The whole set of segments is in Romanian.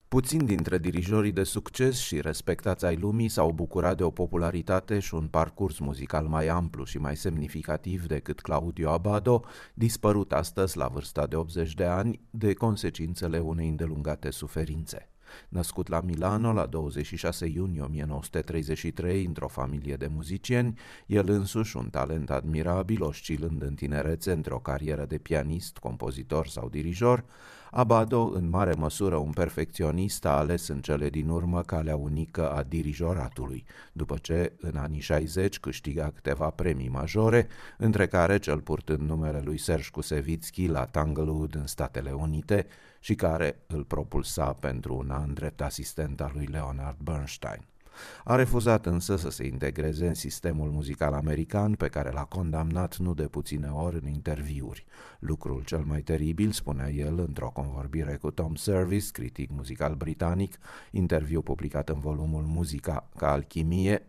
Puțini dintre dirijorii de succes și respectați ai lumii s-au bucurat de o popularitate și un parcurs muzical mai amplu și mai semnificativ decât Claudio Abbado, dispărut astăzi la vârsta de 80 de ani de consecințele unei îndelungate suferințe. Născut la Milano la 26 iunie 1933 într-o familie de muzicieni, el însuși un talent admirabil, oscilând în tinerețe între o carieră de pianist, compozitor sau dirijor, Abbado, în mare măsură un perfecționist, a ales în cele din urmă calea unică a dirijoratului, după ce, în anii 60, câștiga câteva premii majore, între care cel purtând numele lui Serge Kusevitsky la Tanglewood în Statele Unite și care îl propulsa pentru un an drept asistent al lui Leonard Bernstein. A refuzat însă să se integreze în sistemul muzical american, pe care l-a condamnat nu de puține ori în interviuri. Lucrul cel mai teribil, spunea el într-o convorbire cu Tom Service, critic muzical britanic, interviu publicat în volumul Muzica ca alchimie,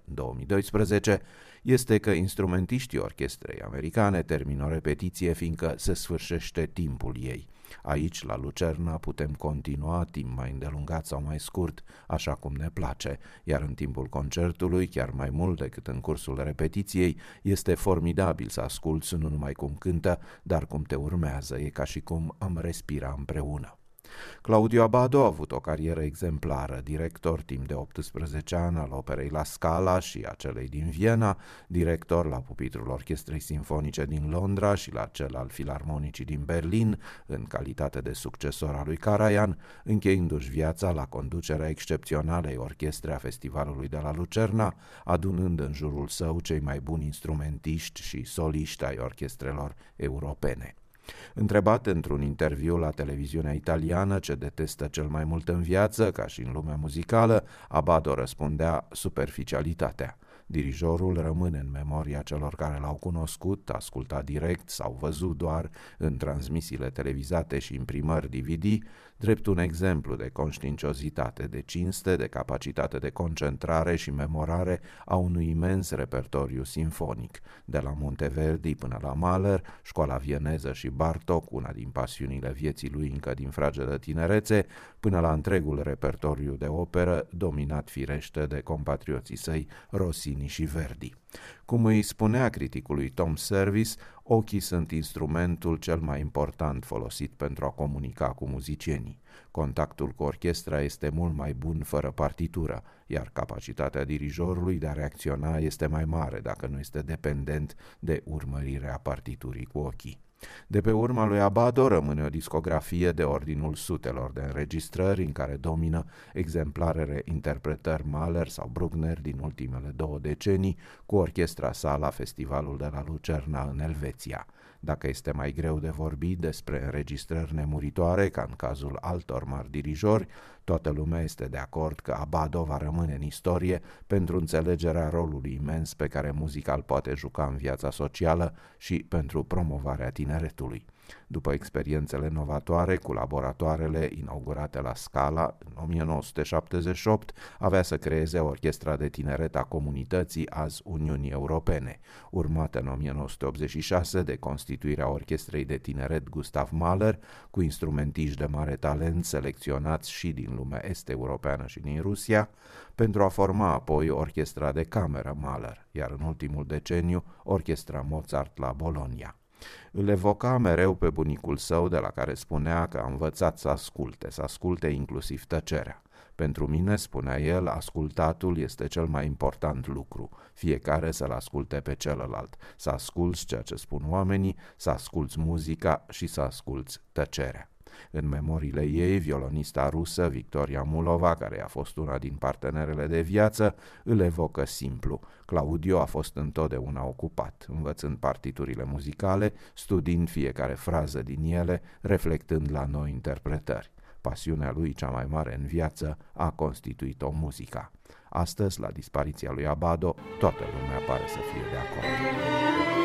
2012, este că instrumentiștii orchestrei americane termină o repetiție fiindcă se sfârșește timpul ei. Aici, la Lucerna, putem continua timp mai îndelungat sau mai scurt, așa cum ne place, iar în timpul concertului, chiar mai mult decât în cursul repetiției, este formidabil să asculți nu numai cum cântă, dar cum te urmează, e ca și cum am respira împreună. Claudio Abbado a avut o carieră exemplară, director timp de 18 ani al operei La Scala și a celei din Viena, director la pupitrul Orchestrei Sinfonice din Londra și la cel al Filarmonicii din Berlin, în calitate de succesor al lui Karajan, încheindu-și viața la conducerea excepționalei orchestre a Festivalului de la Lucerna, adunând în jurul său cei mai buni instrumentiști și soliști ai orchestrelor europene. Întrebat într-un interviu la televiziunea italiană ce detestă cel mai mult în viață, ca și în lumea muzicală, Abbado răspundea superficialitatea. Dirijorul rămâne în memoria celor care l-au cunoscut, ascultat direct sau văzut doar în transmisiile televizate și imprimări DVD, drept un exemplu de conștiinciozitate, de cinste, de capacitate de concentrare și memorare a unui imens repertoriu sinfonic, de la Monteverdi până la Mahler, școala vieneză și Bartók, una din pasiunile vieții lui încă din fragedă tinerețe, până la întregul repertoriu de operă, dominat firește de compatrioții săi Rossini și Verdi. Cum îi spunea criticului Tom Service, ochii sunt instrumentul cel mai important folosit pentru a comunica cu muzicienii. Contactul cu orchestra este mult mai bun fără partitură, iar capacitatea dirijorului de a reacționa este mai mare dacă nu este dependent de urmărirea partiturii cu ochii. De pe urma lui Abbado rămâne o discografie de ordinul sutelor de înregistrări în care domină exemplarele interpretări Mahler sau Bruckner din ultimele 2 decenii cu orchestra sa la Festivalul de la Lucerna în Elveția. Dacă este mai greu de vorbit despre înregistrări nemuritoare, ca în cazul altor mari dirijori, toată lumea este de acord că Abbado va rămâne în istorie pentru înțelegerea rolului imens pe care muzica îl poate juca în viața socială și pentru promovarea tineretului. După experiențele novatoare cu laboratoarele inaugurate la Scala în 1978, avea să creeze Orchestra de Tineret a Comunității, azi Uniunii Europene, urmată în 1986 de constituirea Orchestrei de Tineret Gustav Mahler, cu instrumentiști de mare talent selecționați și din lumea est-europeană și din Rusia, pentru a forma apoi Orchestra de Cameră Mahler, iar în ultimul deceniu Orchestra Mozart la Bologna. Îl evoca mereu pe bunicul său, de la care spunea că a învățat să asculte inclusiv tăcerea. Pentru mine, spunea el, ascultatul este cel mai important lucru, fiecare să-l asculte pe celălalt, să asculți ceea ce spun oamenii, să asculți muzica și să asculți tăcerea. În memoriile ei, violonista rusă Victoria Mulova, care a fost una din partenerele de viață, îl evocă simplu. Claudio a fost întotdeauna ocupat, învățând partiturile muzicale, studiind fiecare frază din ele, reflectând la noi interpretări. Pasiunea lui cea mai mare în viață a constituit-o muzica. Astăzi, la dispariția lui Abbado, toată lumea pare să fie de acord.